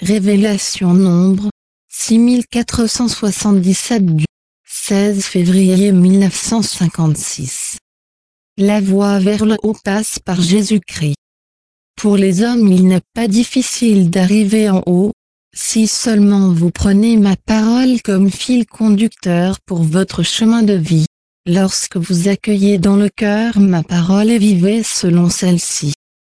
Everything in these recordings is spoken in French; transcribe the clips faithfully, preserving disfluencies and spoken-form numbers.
Révélation Nombre, six mille quatre cent soixante-dix-sept du seize février mille neuf cent cinquante-six. La voie vers le haut passe par Jésus-Christ. Pour les hommes, il n'est pas difficile d'arriver en haut, si seulement vous prenez ma parole comme fil conducteur pour votre chemin de vie, lorsque vous accueillez dans le cœur ma parole et vivez selon celle-ci.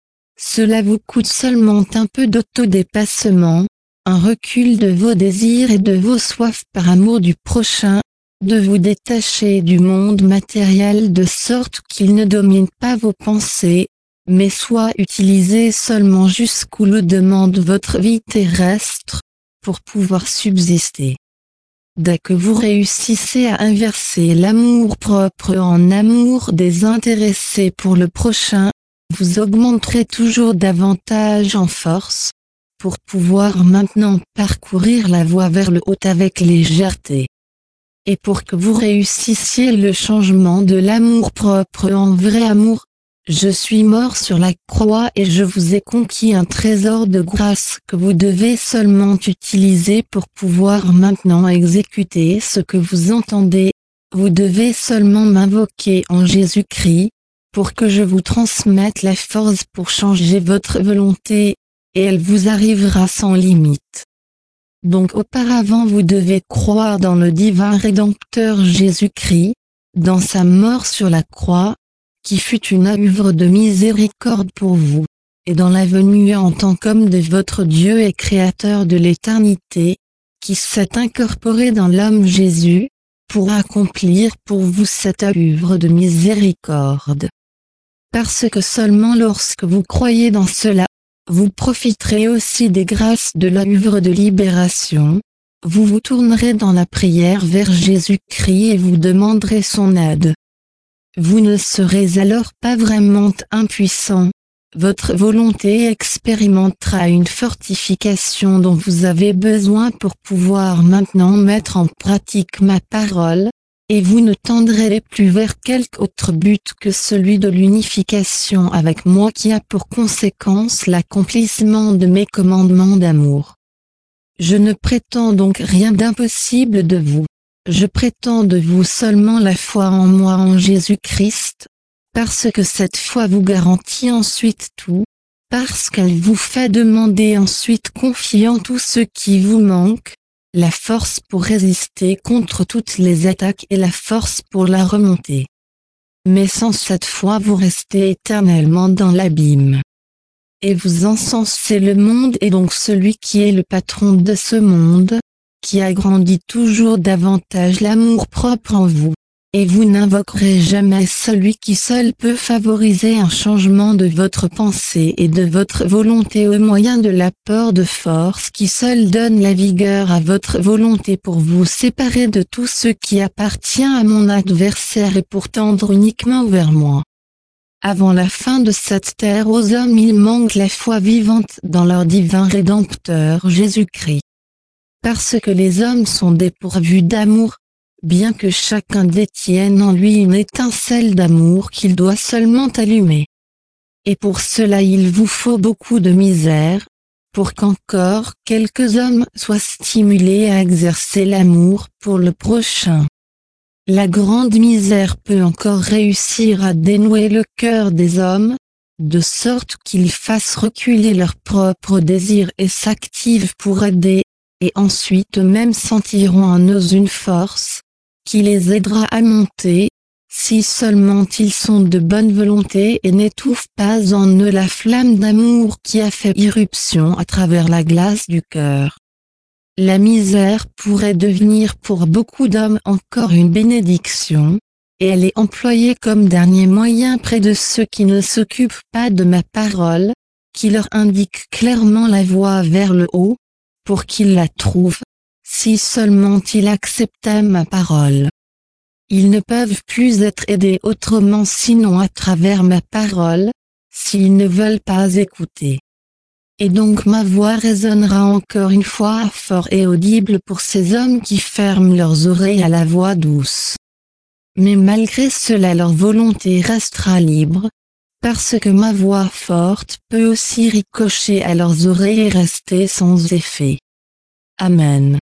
Cela vous coûte seulement un peu d'autodépassement, un recul de vos désirs et de vos soifs par amour du prochain, de vous détacher du monde matériel de sorte qu'il ne domine pas vos pensées, mais soit utilisé seulement jusqu'où le demande votre vie terrestre, pour pouvoir subsister. Dès que vous réussissez à inverser l'amour propre en amour désintéressé pour le prochain, vous augmenterez toujours davantage en force, pour pouvoir maintenant parcourir la voie vers le haut avec légèreté. Et pour que vous réussissiez le changement de l'amour propre en vrai amour, je suis mort sur la croix et je vous ai conquis un trésor de grâce que vous devez seulement utiliser pour pouvoir maintenant exécuter ce que vous entendez. Vous devez seulement m'invoquer en Jésus-Christ, pour que je vous transmette la force pour changer votre volonté, et elle vous arrivera sans limite. Donc auparavant vous devez croire dans le divin Rédempteur Jésus-Christ, dans sa mort sur la croix, qui fut une œuvre de miséricorde pour vous, et dans la venue en tant qu'homme de votre Dieu et Créateur de l'éternité, qui s'est incorporé dans l'homme Jésus, pour accomplir pour vous cette œuvre de miséricorde. Parce que seulement lorsque vous croyez dans cela, vous profiterez aussi des grâces de l'œuvre de libération, vous vous tournerez dans la prière vers Jésus-Christ et vous demanderez son aide. Vous ne serez alors pas vraiment impuissant, votre volonté expérimentera une fortification dont vous avez besoin pour pouvoir maintenant mettre en pratique ma parole, et vous ne tendrez plus vers quelque autre but que celui de l'unification avec moi qui a pour conséquence l'accomplissement de mes commandements d'amour. Je ne prétends donc rien d'impossible de vous. Je prétends de vous seulement la foi en moi en Jésus-Christ, parce que cette foi vous garantit ensuite tout, parce qu'elle vous fait demander ensuite confiant tout ce qui vous manque, la force pour résister contre toutes les attaques et la force pour la remonter. Mais sans cette foi vous restez éternellement dans l'abîme. Et vous encensez le monde et donc celui qui est le patron de ce monde, qui agrandit toujours davantage l'amour-propre en vous, et vous n'invoquerez jamais celui qui seul peut favoriser un changement de votre pensée et de votre volonté au moyen de l'apport de force qui seul donne la vigueur à votre volonté pour vous séparer de tout ce qui appartient à mon adversaire et pour tendre uniquement vers moi. Avant la fin de cette terre aux hommes il manque la foi vivante dans leur divin Rédempteur Jésus-Christ. Parce que les hommes sont dépourvus d'amour, bien que chacun détienne en lui une étincelle d'amour qu'il doit seulement allumer. Et pour cela il vous faut beaucoup de misère, pour qu'encore quelques hommes soient stimulés à exercer l'amour pour le prochain. La grande misère peut encore réussir à dénouer le cœur des hommes, de sorte qu'ils fassent reculer leurs propres désirs et s'activent pour aider, et ensuite eux-mêmes sentiront en eux une force, qui les aidera à monter, si seulement ils sont de bonne volonté et n'étouffent pas en eux la flamme d'amour qui a fait irruption à travers la glace du cœur. La misère pourrait devenir pour beaucoup d'hommes encore une bénédiction, et elle est employée comme dernier moyen près de ceux qui ne s'occupent pas de ma parole, qui leur indique clairement la voie vers le haut, pour qu'ils la trouvent, si seulement ils acceptaient ma parole. Ils ne peuvent plus être aidés autrement sinon à travers ma parole, s'ils ne veulent pas écouter. Et donc ma voix résonnera encore une fois fort et audible pour ces hommes qui ferment leurs oreilles à la voix douce. Mais malgré cela leur volonté restera libre, parce que ma voix forte peut aussi ricocher à leurs oreilles et rester sans effet. Amen.